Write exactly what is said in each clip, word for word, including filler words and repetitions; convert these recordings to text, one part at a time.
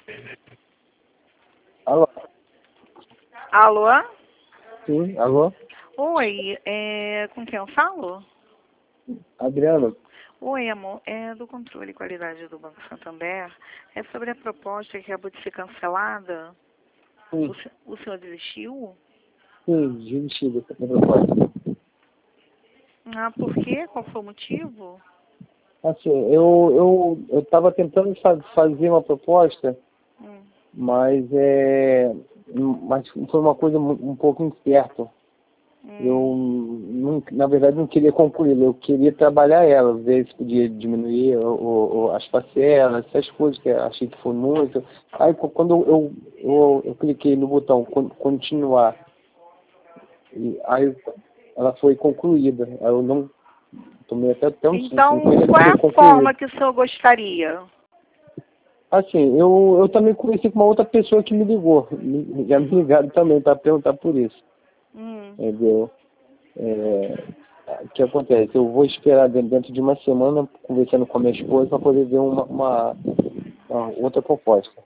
Alô? Alô? Sim, alô? Oi, é, com quem eu falo? Adriano? Oi, amor, é do controle e qualidade do Banco Santander. É sobre a proposta que acabou de ser cancelada. Sim, O, se- o senhor desistiu? sim, desistido da proposta. Ah, por quê? Qual foi o motivo? Assim, eu eu eu estava tentando fa- fazer uma proposta, Hum, mas é mas foi uma coisa mu- um pouco incerta. Eu, hum. não, na verdade, não queria concluí-la, eu queria trabalhar ela, ver se podia diminuir o, o, as parcelas, essas coisas que eu achei que foi muito. Aí, co- quando eu, eu, eu cliquei no botão con- continuar, e aí ela foi concluída. Aí eu não tomei até, até um susto, não Então, conhecia que qual é foi a forma concluída. que o senhor gostaria? Assim, eu, eu também conheci com uma outra pessoa que me ligou, me- já me ligaram também para perguntar por isso, Hum. entendeu? É, o que acontece? Eu vou esperar dentro dentro de uma semana, conversando com a minha esposa, para poder ver uma, uma, uma outra proposta.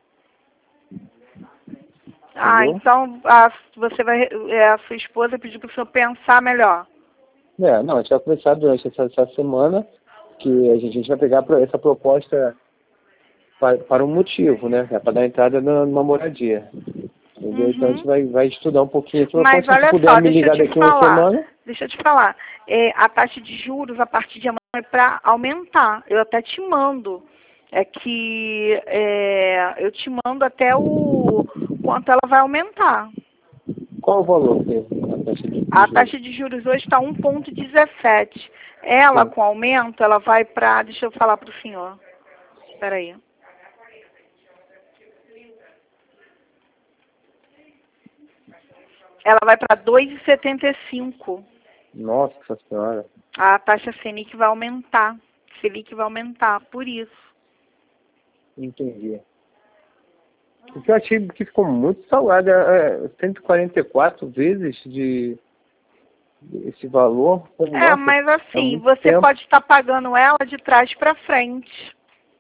Ah, Entendeu? então a, você vai, é, a sua esposa pediu para o senhor pensar melhor. É, não, a gente vai conversar durante essa, essa semana que a gente, a gente vai pegar pro- essa proposta para, para um motivo, né? É para dar entrada na- numa moradia. Entendeu? Então a gente Uhum. vai, vai estudar um pouquinho essa Mas proposta. Se olha puder só, me deixa eu ligar te daqui uma falar. semana, Deixa eu te falar. É, a taxa de juros a partir de amanhã é para aumentar. Eu até te mando. É que é, eu te mando até o quanto ela vai aumentar. qual o valor que a taxa de, de A juros? taxa de juros hoje está um vírgula dezessete. Ela, Sim. com aumento, ela vai para... Deixa eu falar para o senhor. Espera aí. Ela vai para dois vírgula setenta e cinco. Nossa senhora, A taxa Selic vai aumentar. Selic vai aumentar, por isso. entendi. O que eu achei que ficou muito salgado é é cento e quarenta e quatro vezes de, de esse valor. É, Nossa, mas é assim, muito você tempo. pode estar pagando ela de trás para frente.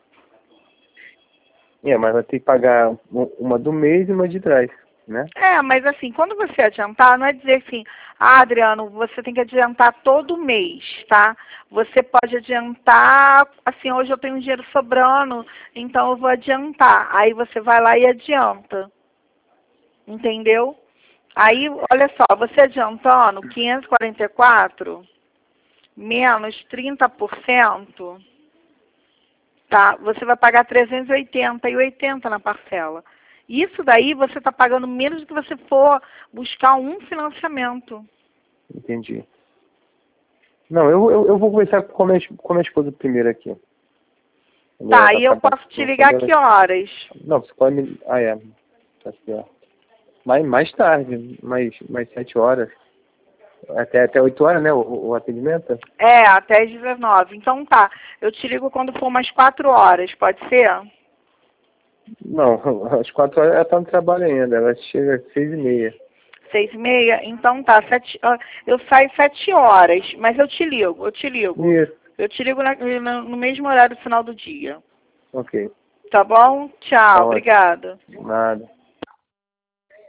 É, mas vai ter que pagar u- uma do mês e uma de trás, né? É, mas assim, quando você adiantar, não é dizer assim, ah, Adriano, você tem que adiantar todo mês, tá? Você pode adiantar, assim, hoje eu tenho um dinheiro sobrando, então eu vou adiantar. Aí você vai lá e adianta, entendeu? Aí, olha só, você adiantando quinhentos e quarenta e quatro menos trinta por cento, tá? Você vai pagar trezentos e oitenta e oitenta na parcela. Isso daí você está pagando menos do que você for buscar um financiamento. Entendi. Não, eu, eu, eu vou conversar com a, minha, es- com a minha esposa primeiro aqui. Entendeu? Tá, Ela e eu tá com a posso te informação ligar dela que aqui. horas? Não, você pode me... Ah, é. Tá certo. Mais, mais tarde, mais, mais sete horas. Até, até oito horas, né, o, o atendimento? É, até às dezenove. Então tá, eu te ligo quando for umas quatro horas, pode ser? Não, às quatro horas ela tá no trabalho ainda. Ela chega às seis e meia. Seis e meia? Então tá, sete, ah, eu saio sete horas, mas eu te ligo, eu te ligo. Isso. Eu te ligo na- na- no mesmo horário do final do dia. Ok. Tá bom? Tá Tchau, ótimo. obrigada. Nada.